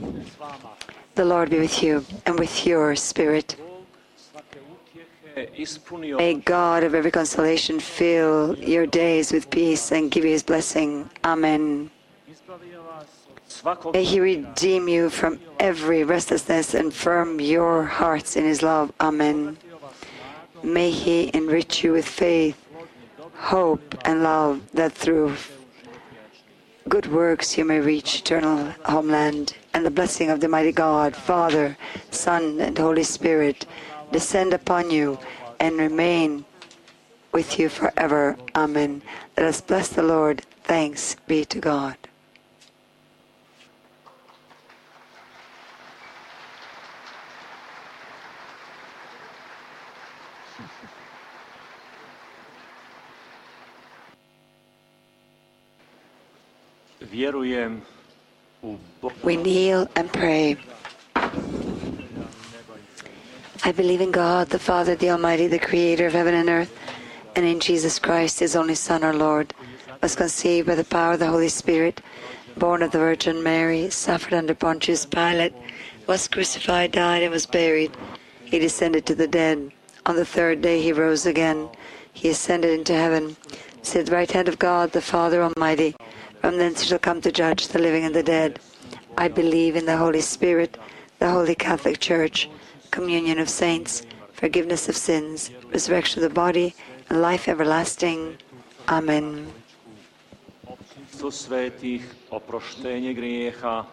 The Lord be with you and with your spirit. May God of every consolation fill your days with peace and give you his blessing. Amen. May he redeem you from every restlessness and firm your hearts in his love. Amen. May he enrich you with faith, hope, and love, that through good works you may reach eternal homeland. And the blessing of the mighty God, Father, Son, and Holy Spirit descend upon you and remain with you forever. Amen. Let us bless the Lord. Thanks be to God. We kneel and pray. I believe in God, the Father, the Almighty, the Creator of heaven and earth, and in Jesus Christ, his only Son, our Lord, was conceived by the power of the Holy Spirit, born of the Virgin Mary, suffered under Pontius Pilate, was crucified, died, and was buried. He descended to the dead. On the third day he rose again. He ascended into heaven, sat at the right hand of God, the Father Almighty. From thence he shall come to judge the living and the dead. I believe in the Holy Spirit, the Holy Catholic Church, communion of saints, forgiveness of sins, resurrection of the body, and life everlasting. Amen. Svetých, oproštenie griecha,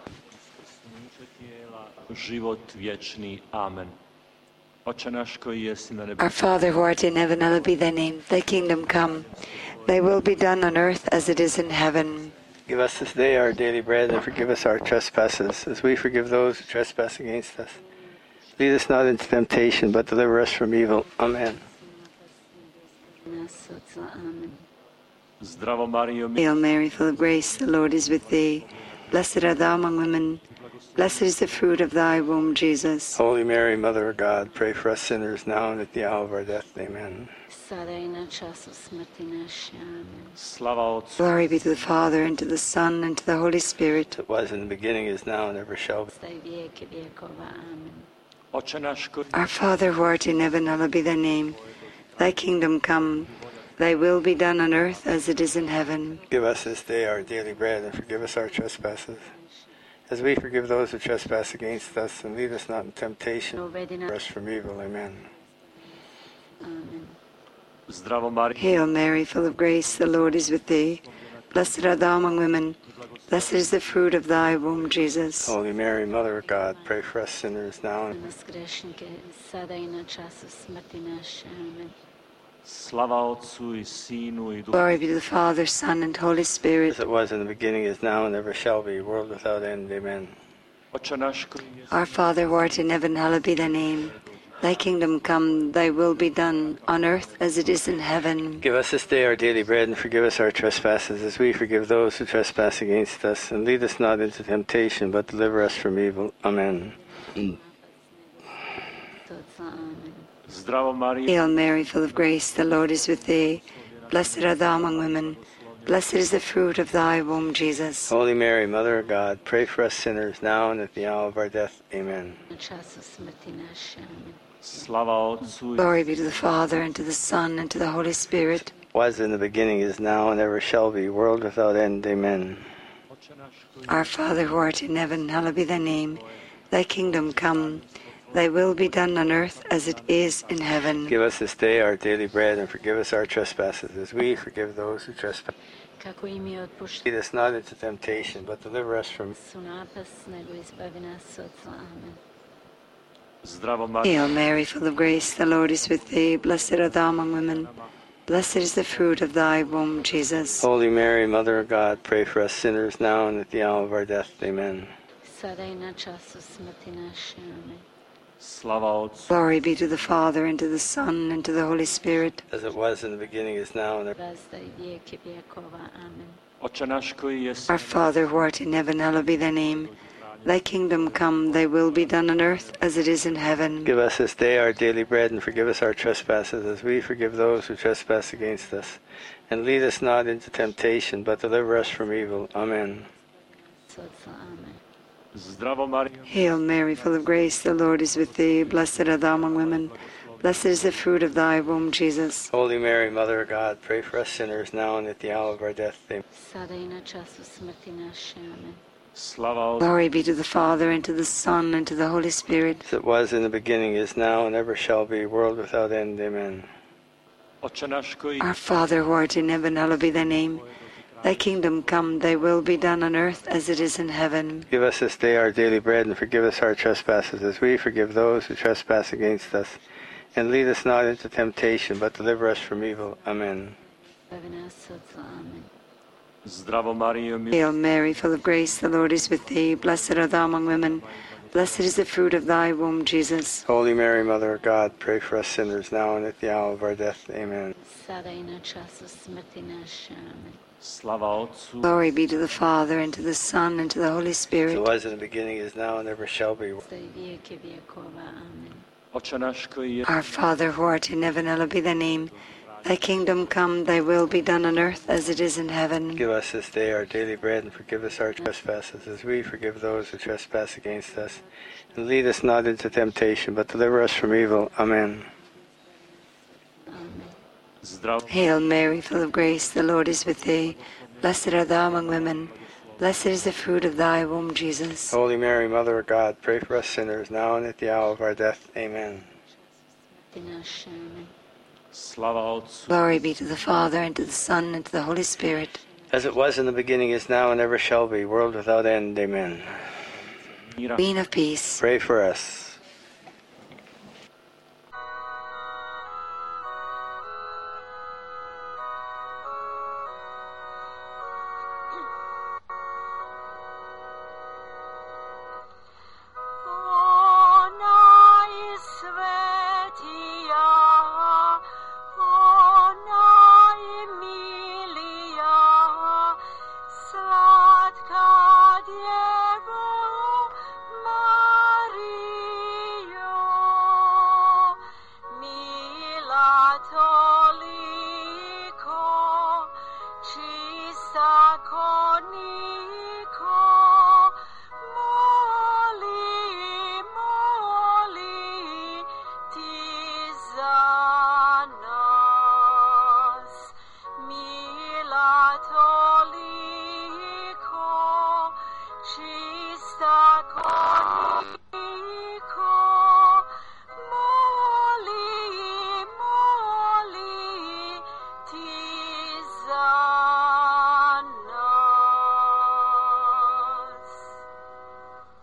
život viečný. Amen. Oče náš, koji jesi na nebi. Our Father who art in heaven, hallowed be thy name. Thy kingdom come. Thy will be done on earth as it is in heaven. Give us this day our daily bread, and forgive us our trespasses, as we forgive those who trespass against us. Lead us not into temptation, but deliver us from evil. Amen. Hail Mary, full of grace, the Lord is with thee. Blessed art thou among women. Blessed is the fruit of thy womb, Jesus. Holy Mary, Mother of God, pray for us sinners now and at the hour of our death. Amen. Glory be to the Father, and to the Son, and to the Holy Spirit. It was in the beginning, is now, and ever shall be. Our Father who art in heaven, hallowed be thy name. Thy kingdom come. Thy will be done on earth as it is in heaven. Give us this day our daily bread, and forgive us our trespasses, as we forgive those who trespass against us, and lead us not in temptation, but deliver us from evil. Amen. Hail Mary, full of grace, the Lord is with thee. Blessed art thou among women. Blessed is the fruit of thy womb, Jesus. Holy Mary, Mother of God, pray for us sinners now and Glory be to the Father, Son, and Holy Spirit. as it was in the beginning, is now, and ever shall be, world without end. Amen. Our Father who art in heaven, hallowed be thy name. Thy kingdom come, thy will be done, on earth as it is in heaven. Give us this day our daily bread, and forgive us our trespasses, as we forgive those who trespass against us. And lead us not into temptation, but deliver us from evil. Amen. Hail Mary, full of grace, the Lord is with thee. Blessed art thou among women. Blessed is the fruit of thy womb, Jesus. Holy Mary, Mother of God, pray for us sinners now and at the hour of our death. Amen. Glory be to the Father, and to the Son, and to the Holy Spirit. Was in the beginning, is now, and ever shall be, world without end. Amen. Our Father who art in heaven, hallowed be thy name. Thy kingdom come. Thy will be done on earth as it is in heaven. Give us this day our daily bread, and forgive us our trespasses, as we forgive those who trespass. Lead us not into temptation, but deliver us from Hail Mary, full of grace, the Lord is with thee. Blessed art thou among women. Blessed is the fruit of thy womb, Jesus. Holy Mary, Mother of God, pray for us sinners now and at the hour of our death. Amen. Glory be to the Father, and to the Son, and to the Holy Spirit. As it was in the beginning, is now, and ever. Our Father who art in heaven, hallowed be thy name. Thy kingdom come, thy will be done on earth as it is in heaven. Give us this day our daily bread, and forgive us our trespasses, as we forgive those who trespass against us. And lead us not into temptation, but deliver us from evil. Amen. Zdravo Maria, Hail Mary, full of grace, the Lord is with thee. Blessed art thou among women. Blessed is the fruit of thy womb, Jesus. Holy Mary, Mother of God, pray for us sinners now and at the hour of our death. Amen. Sada i na času smrti naše. Amen. slava Otcu Glory be to the Father, and to the Son, and to the Holy Spirit. As it was in the beginning, is now, and ever shall be, world without end. Amen. Oče naš koji Our Father who art in heaven, hallowed be thy name. Thy kingdom come, thy will be done on earth as it is in heaven. Give us this day our daily bread, and forgive us our trespasses, as we forgive those who trespass against us. And lead us not into temptation, but deliver us from evil. Amen. Bavi nas od zla. Amen. Zdravo Mario, Hail Mary, full of grace, the Lord is with thee. Blessed art thou among women. Blessed is the fruit of thy womb, Jesus. Holy Mary, Mother of God, pray for us sinners now and at the hour of our death. Amen. Sada i na času smrti naše. Amen. slava Otcu Glory be to the Father, and to the Son, and to the Holy As Spirit. it was in the beginning, is now, and ever shall be. Za i vijeke vjekova. Amen. Oče naš koji je Our Father who art in heaven, hallowed be thy name. Thy kingdom come, thy will be done on earth as it is in heaven. Give us this day our daily bread, and forgive us our trespasses, as we forgive those who trespass against us. And lead us not into temptation, but deliver us from evil. Amen. Amen. zdravo Hail Mary, full of grace, the Lord is with thee. Blessed art thou among women. Blessed is the fruit of thy womb, Jesus. Holy Mary, Mother of God, pray for us sinners now and at the hour of our death. Amen. Smrti naše. Amen. slava Otcu Glory be to the Father, and to the Son, and to the Holy Spirit. As it was in the beginning, is now, and ever shall be, world without end. Amen. mira, Queen of peace. Pray for us. Ona i svetija, ona i milija, slatka Djevo Marijo, mila toliko, čista koniko, moli ti za nas, mila toliko, čista koniko,